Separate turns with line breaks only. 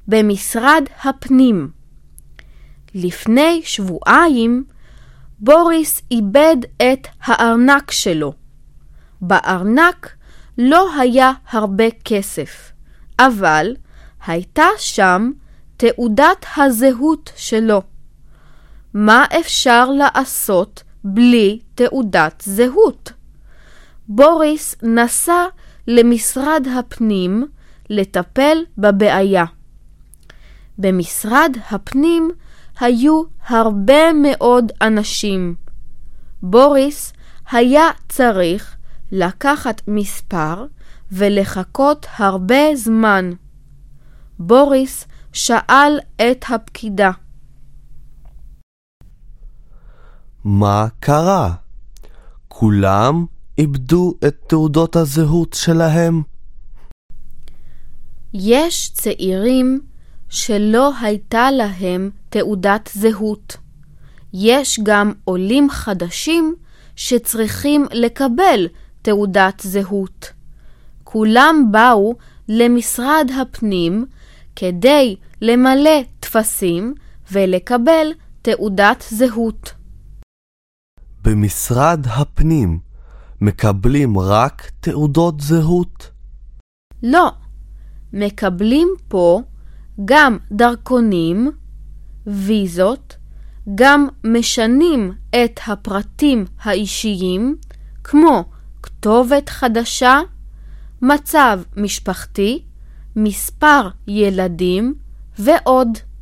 במשרד הפנים. לפני שבועיים בוריס איבד את הארנק שלו. בארנק לא היה הרבה כסף, אבל הייתה שם תעודת הזהות שלו. מה אפשר לעשות בלי תעודת זהות? בוריס נסע למשרד הפנים לטפל בבעיה. במשרד הפנים היו הרבה מאוד אנשים. בוריס היה צריך לקחת מספר ולחכות הרבה זמן. בוריס שאל את הפקידה.
מה קרה? כולם איבדו את תעודות הזהות שלהם?
יש צעירים שלא הייתה להם תעודת זהות. יש גם עולים חדשים שצריכים לקבל תעודת זהות. כולם באו למשרד הפנים כדי למלא טפסים ולקבל תעודת זהות.
במשרד הפנים מקבלים רק תעודות זהות?
לא, מקבלים פה גם דרכונים, ויזות, גם משנים את הפרטים האישיים, כמו כתובת חדשה, מצב משפחתי, מספר ילדים ועוד.